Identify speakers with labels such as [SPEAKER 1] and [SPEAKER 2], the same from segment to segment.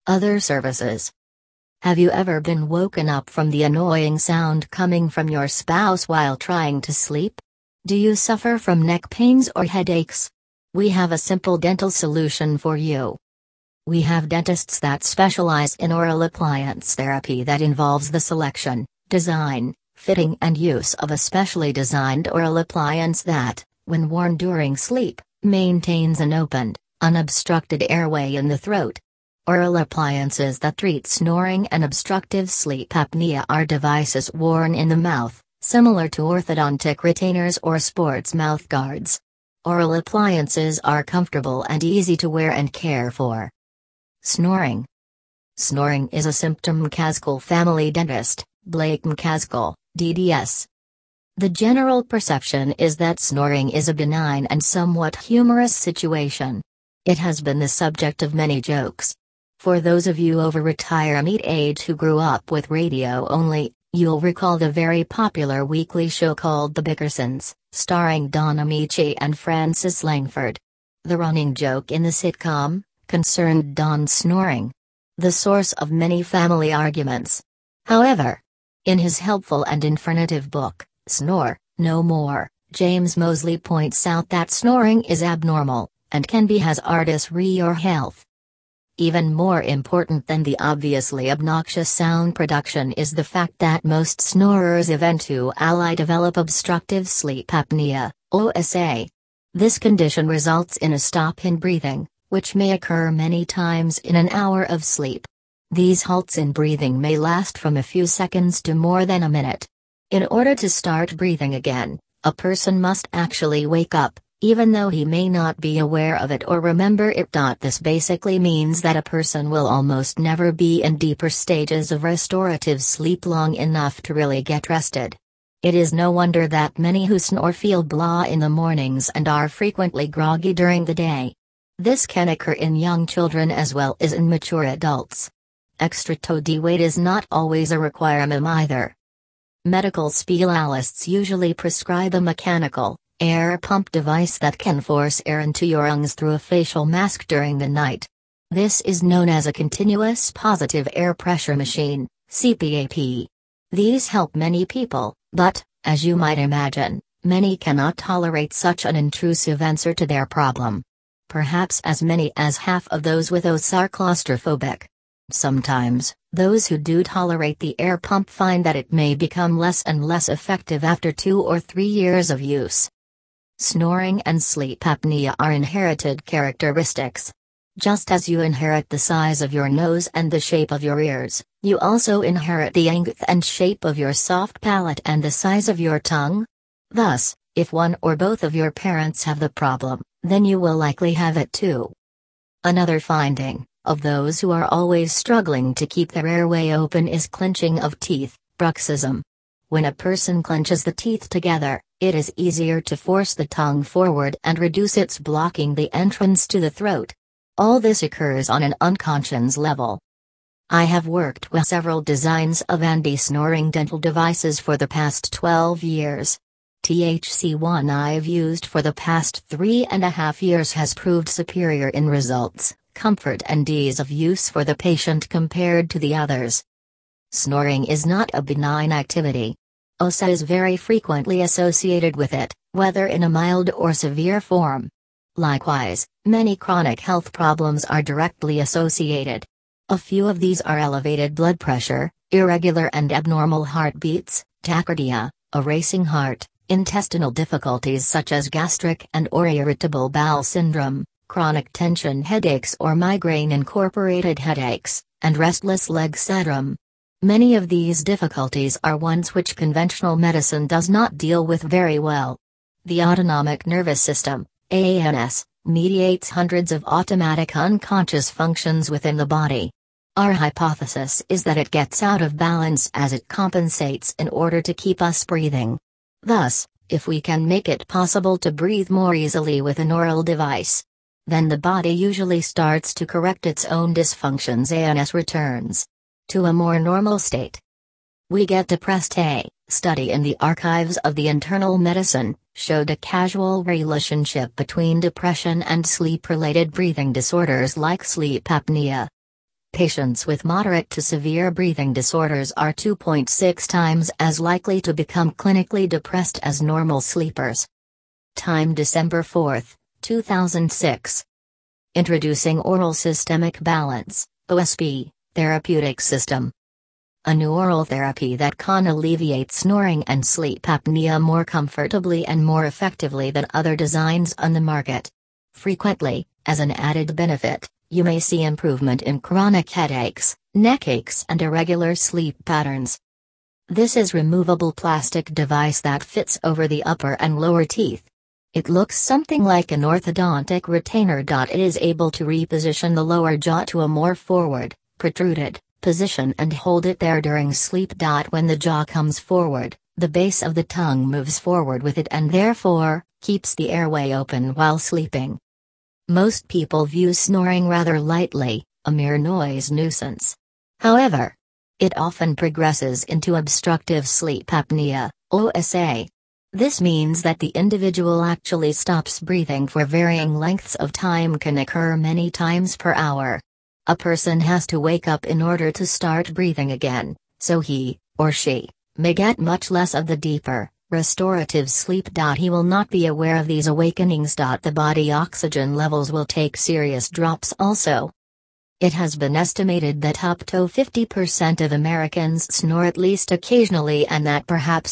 [SPEAKER 1] Other services. Have you ever been woken up from the annoying sound coming from your spouse while trying to sleep? Do you suffer from neck pains or headaches? We have a simple dental solution for you. We have dentists that specialize in oral appliance therapy that involves the selection, design, fitting and use of a specially designed oral appliance that, when worn during sleep, maintains an opened, unobstructed airway in the throat. Oral appliances that treat snoring and obstructive sleep apnea are devices worn in the mouth, similar to orthodontic retainers or sports mouth guards. Oral appliances are comfortable and easy to wear and care for. Snoring. Snoring is a symptom McCaskill family dentist, Blake McCaskill, DDS. The general perception is that snoring is a benign and somewhat humorous situation. It has been the subject of many jokes. For those of you over retirement age who grew up with radio only, you'll recall the very popular weekly show called The Bickersons, starring Don Amici and Frances Langford. The running joke in the sitcom concerned Don's snoring, the source of many family arguments. However, in his helpful and informative book, Snore No More, James Mosley points out that snoring is abnormal, and can be hazardous for your health. Even more important than the obviously obnoxious sound production is the fact that most snorers eventually develop obstructive sleep apnea, OSA. This condition results in a stop in breathing, which may occur many times in an hour of sleep. These halts in breathing may last from a few seconds to more than a minute. In order to start breathing again, a person must actually wake up, even though he may not be aware of it or remember it. This basically means that a person will almost never be in deeper stages of restorative sleep long enough to really get rested. It is no wonder that many who snore feel blah in the mornings and are frequently groggy during the day. This can occur in young children as well as in mature adults. Extra body weight is not always a requirement either. Medical specialists usually prescribe a mechanical, air pump device that can force air into your lungs through a facial mask during the night. This is known as a continuous positive air pressure machine, CPAP. These help many people, but, as you might imagine, many cannot tolerate such an intrusive answer to their problem. Perhaps as many as half of those with OSA are claustrophobic. Sometimes, those who do tolerate the air pump find that it may become less and less effective after 2 or 3 years of use. Snoring and sleep apnea are inherited characteristics. Just as you inherit the size of your nose and the shape of your ears, you also inherit the length and shape of your soft palate and the size of your tongue. Thus, if one or both of your parents have the problem, then you will likely have it too. Another finding, of those who are always struggling to keep their airway open, is clenching of teeth, bruxism. When a person clenches the teeth together, it is easier to force the tongue forward and reduce its blocking the entrance to the throat. All this occurs on an unconscious level. I have worked with several designs of anti-snoring dental devices for the past 12 years. THC1 I've used for the past 3.5 years has proved superior in results, comfort and ease of use for the patient compared to the others. Snoring is not a benign activity. OSA is very frequently associated with it, whether in a mild or severe form. Likewise, many chronic health problems are directly associated. A few of these are elevated blood pressure, irregular and abnormal heartbeats, tachycardia, a racing heart, intestinal difficulties such as gastric and or irritable bowel syndrome, chronic tension headaches or migraine-incorporated headaches, and restless leg syndrome. Many of these difficulties are ones which conventional medicine does not deal with very well. The autonomic nervous system, ANS, mediates hundreds of automatic unconscious functions within the body. Our hypothesis is that it gets out of balance as it compensates in order to keep us breathing. Thus, if we can make it possible to breathe more easily with an oral device, then the body usually starts to correct its own dysfunctions. ANS returns to a more normal state. We get depressed. A study in the archives of the Internal Medicine showed a causal relationship between depression and sleep-related breathing disorders like sleep apnea. Patients with moderate to severe breathing disorders are 2.6 times as likely to become clinically depressed as normal sleepers. Time December 4, 2006. Introducing Oral Systemic Balance, OSB, Therapeutic System. A new oral therapy that can alleviate snoring and sleep apnea more comfortably and more effectively than other designs on the market. Frequently, as an added benefit, you may see improvement in chronic headaches, neck aches and irregular sleep patterns. This is removable plastic device that fits over the upper and lower teeth. It looks something like an orthodontic retainer. It is able to reposition the lower jaw to a more forward, protruded position and hold it there during sleep. When the jaw comes forward, the base of the tongue moves forward with it and therefore, keeps the airway open while sleeping. Most people view snoring rather lightly, a mere noise nuisance. However, it often progresses into obstructive sleep apnea, OSA. This means that the individual actually stops breathing for varying lengths of time, can occur many times per hour. A person has to wake up in order to start breathing again, so he, or she, may get much less of the deeper, restorative sleep. He will not be aware of these awakenings. The body oxygen levels will take serious drops also. It has been estimated that up to 50% of Americans snore at least occasionally and that perhaps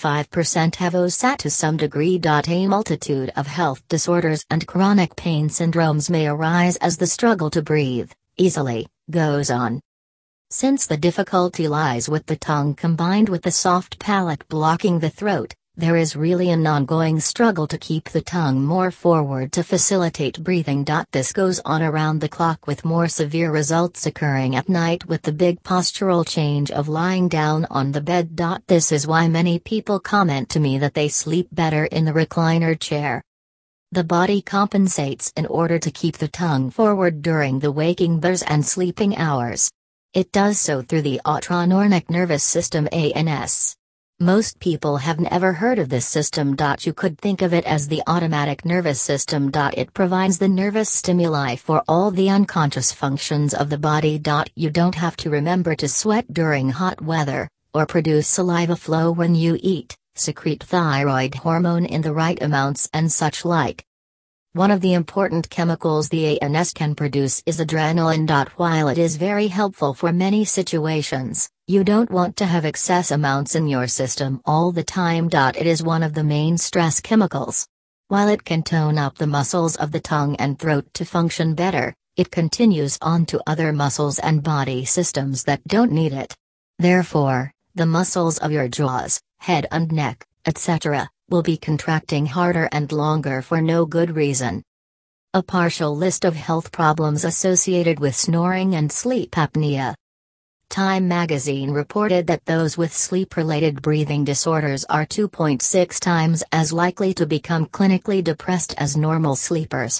[SPEAKER 1] 25% have OSA to some degree. A multitude of health disorders and chronic pain syndromes may arise as the struggle to breathe easily goes on. Since the difficulty lies with the tongue combined with the soft palate blocking the throat, there is really an ongoing struggle to keep the tongue more forward to facilitate breathing. This goes on around the clock with more severe results occurring at night with the big postural change of lying down on the bed. This is why many people comment to me that they sleep better in the recliner chair. The body compensates in order to keep the tongue forward during the waking buzz and sleeping hours. It does so through the autonomic nervous system ANS. Most people have never heard of this system. You could think of it as the automatic nervous system. It provides the nervous stimuli for all the unconscious functions of the body. You don't have to remember to sweat during hot weather, or produce saliva flow when you eat, secrete thyroid hormone in the right amounts and such like. One of the important chemicals the ANS can produce is adrenaline. While it is very helpful for many situations, you don't want to have excess amounts in your system all the time. It is one of the main stress chemicals. While it can tone up the muscles of the tongue and throat to function better, it continues on to other muscles and body systems that don't need it. Therefore, the muscles of your jaws, head and neck, etc., will be contracting harder and longer for no good reason. A partial list of health problems associated with snoring and sleep apnea. Time magazine reported that those with sleep-related breathing disorders are 2.6 times as likely to become clinically depressed as normal sleepers.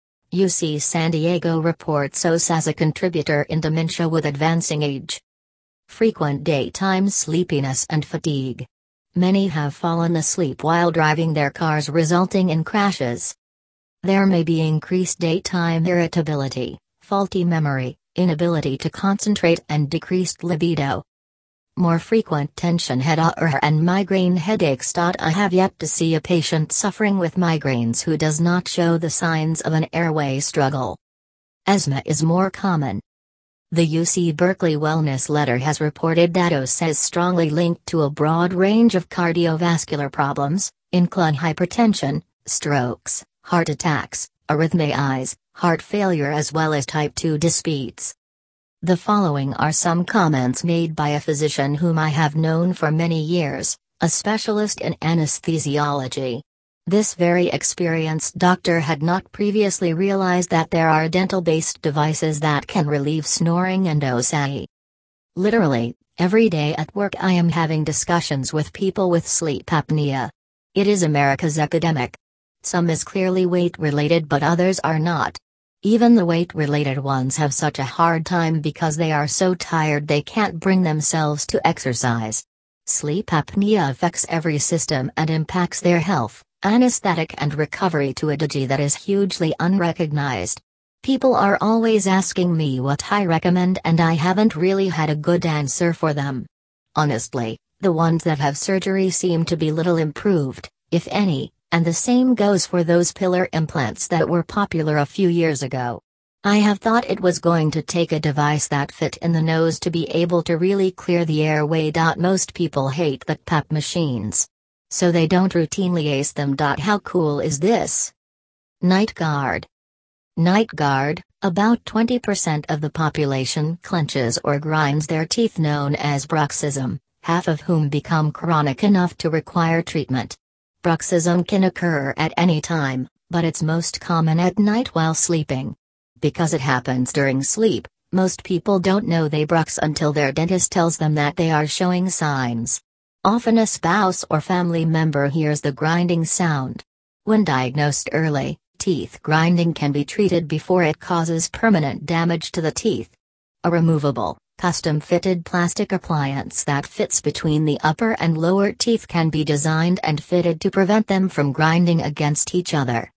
[SPEAKER 1] UC San Diego reports OSA as a contributor in dementia with advancing age. Frequent daytime sleepiness and fatigue. Many have fallen asleep while driving their cars, resulting in crashes. There may be increased daytime irritability, faulty memory, inability to concentrate and decreased libido. More frequent tension headache and migraine headaches. I have yet to see a patient suffering with migraines who does not show the signs of an airway struggle. Asthma is more common. The UC Berkeley Wellness Letter has reported that OSA is strongly linked to a broad range of cardiovascular problems, including hypertension, strokes, heart attacks, arrhythmias, heart failure as well as type 2 diabetes. The following are some comments made by a physician whom I have known for many years, a specialist in anesthesiology. This very experienced doctor had not previously realized that there are dental-based devices that can relieve snoring and OSA. Literally, every day at work I am having discussions with people with sleep apnea. It is America's epidemic. Some is clearly weight-related but others are not. Even the weight-related ones have such a hard time because they are so tired they can't bring themselves to exercise. Sleep apnea affects every system and impacts their health, anesthetic and recovery to a degree that is hugely unrecognized. People are always asking me what I recommend, and I haven't really had a good answer for them. Honestly, the ones that have surgery seem to be little improved, if any, and the same goes for those pillar implants that were popular a few years ago. I have thought it was going to take a device that fit in the nose to be able to really clear the airway. Most people hate the PAP machines, so they don't routinely ace them. How cool is this? Night Guard. Night Guard, about 20% of the population clenches or grinds their teeth, known as bruxism, half of whom become chronic enough to require treatment. Bruxism can occur at any time, but it's most common at night while sleeping. Because it happens during sleep, most people don't know they brux until their dentist tells them that they are showing signs. Often a spouse or family member hears the grinding sound. When diagnosed early, teeth grinding can be treated before it causes permanent damage to the teeth. A removable, custom-fitted plastic appliance that fits between the upper and lower teeth can be designed and fitted to prevent them from grinding against each other.